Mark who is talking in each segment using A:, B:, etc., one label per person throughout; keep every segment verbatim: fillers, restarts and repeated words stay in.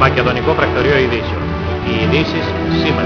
A: Μακεδονικό Πρακτορείο Ειδήσεων. Οι ειδήσεις σήμερα.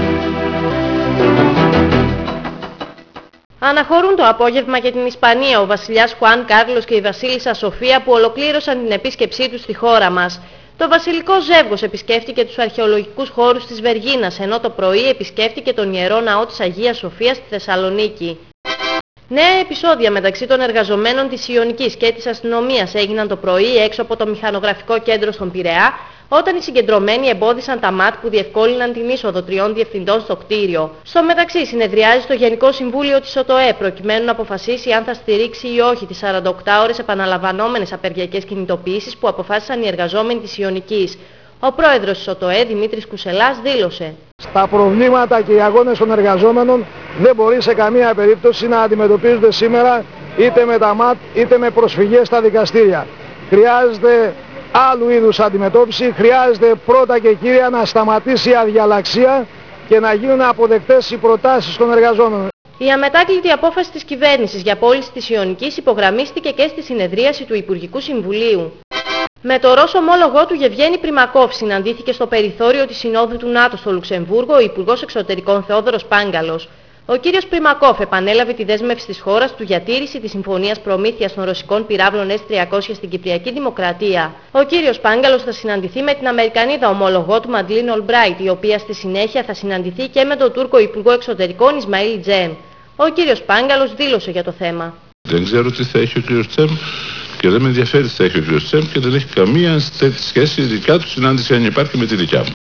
B: Αναχωρούν το απόγευμα και την Ισπανία ο βασιλιάς Χουάν Κάρλος και η βασίλισσα Σοφία που ολοκλήρωσαν την επίσκεψή τους στη χώρα μας. Το βασιλικό ζεύγος επισκέφτηκε τους αρχαιολογικούς χώρους της Βεργίνας, ενώ το πρωί επισκέφτηκε τον Ιερό Ναό της Αγίας Σοφίας στη Θεσσαλονίκη. Νέα επεισόδια μεταξύ των εργαζομένων της Ιωνικής και της αστυνομίας έγιναν το πρωί έξω από το μηχανογραφικό κέντρο στον Πειραιά, όταν οι συγκεντρωμένοι εμπόδισαν τα ΜΑΤ που διευκόλυναν την είσοδο τριών διευθυντών στο κτίριο. Στο μεταξύ συνεδριάζει το Γενικό Συμβούλιο της ΟΤΟΕ προκειμένου να αποφασίσει αν θα στηρίξει ή όχι τις σαράντα οκτώ ώρες επαναλαμβανόμενες απεργιακές κινητοποιήσεις που αποφάσισαν οι εργαζόμενοι της Ιωνικής. Ο πρόεδρος της ΟΤΟΕ, Δημήτρης Κουσελάς, δήλωσε:
C: «Τα προβλήματα και οι αγώνες των εργαζόμενων δεν μπορεί σε καμία περίπτωση να αντιμετωπίζονται σήμερα είτε με τα ΜΑΤ είτε με προσφυγές στα δικαστήρια. Χρειάζεται άλλου είδους αντιμετώπιση, χρειάζεται πρώτα και κύρια να σταματήσει η αδιαλαξία και να γίνουν αποδεκτές οι προτάσεις των εργαζόμενων».
B: Η αμετάκλητη απόφαση της κυβέρνησης για πώληση της Ιωνικής υπογραμμίστηκε και στη συνεδρίαση του Υπουργικού Συμβουλίου. Με το Ρώσο ομόλογό του Γεβγένη Πριμακόφ συναντήθηκε στο περιθώριο της Συνόδου του ΝΑΤΟ στο Λουξεμβούργο ο Υπουργός Εξωτερικών Θεόδωρος Πάγκαλος. Ο κύριος Πριμακόφ επανέλαβε τη δέσμευση της χώρας του για τήρηση της συμφωνίας προμήθειας των ρωσικών πυράβλων ες τριακόσια στην Κυπριακή Δημοκρατία. Ο κύριος Πάγκαλος θα συναντηθεί με την Αμερικανίδα ομόλογό του Μαντλίν Ολμπράιτ, η οποία στη συνέχεια θα συναντηθεί και με τον Τούρκο Υπουργό Εξωτερικών Ισμαήλ Τζέμ. Ο κύριος Πάγκαλος δήλωσε για το θέμα:
D: «Δεν ξέρω τι θα έχει ο κύριος Τζέμ και δεν με ενδιαφέρει τι θα έχει ο κύριος Τζέμ και δεν έχει καμία σχέση δικιά του συνάντηση αν υπάρχει με τη δικιά μου».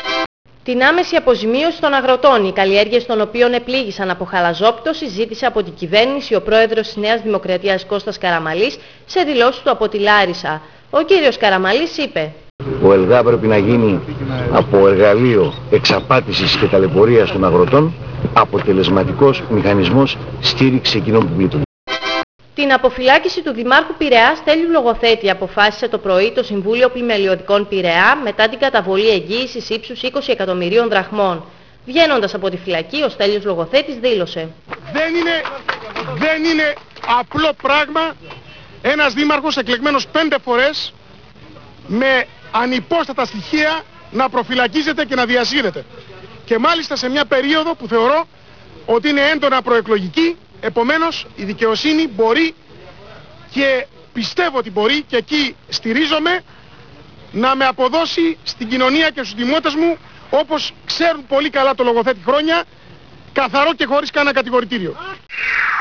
B: Την άμεση αποζημίωση των αγροτών, οι καλλιέργειες των οποίων επλήγησαν από χαλαζόπτωση, ζήτησε από την κυβέρνηση ο πρόεδρος της Νέας Δημοκρατίας Κώστας Καραμαλής σε δηλώσεις του από τη Λάρισα. Ο κύριος Καραμαλής είπε:
E: «Ο ΕΛΓΑ πρέπει να γίνει από εργαλείο εξαπάτησης και ταλαιπωρίας των αγροτών αποτελεσματικός μηχανισμός στήριξης εκείνων που πλήττουν».
B: Την αποφυλάκηση του Δημάρχου Πειραιά Στέλιου Λογοθέτη αποφάσισε το πρωί το Συμβούλιο Πλημελιωδικών Πειραιά μετά την καταβολή εγγύησης ύψους είκοσι εκατομμυρίων δραχμών. Βγαίνοντας από τη φυλακή, ο Στέλιος Λογοθέτης δήλωσε:
F: Δεν είναι, δεν είναι απλό πράγμα ένας δήμαρχος εκλεγμένος πέντε φορές με ανυπόστατα στοιχεία να προφυλακίζεται και να διασύρεται. Και μάλιστα σε μια περίοδο που θεωρώ ότι είναι έντονα προεκλογική. Επομένως η δικαιοσύνη μπορεί και πιστεύω ότι μπορεί και εκεί στηρίζομαι να με αποδώσει στην κοινωνία και στους δημότες μου, όπως ξέρουν πολύ καλά το Λογοθέτη χρόνια, καθαρό και χωρίς κανένα κατηγορητήριο.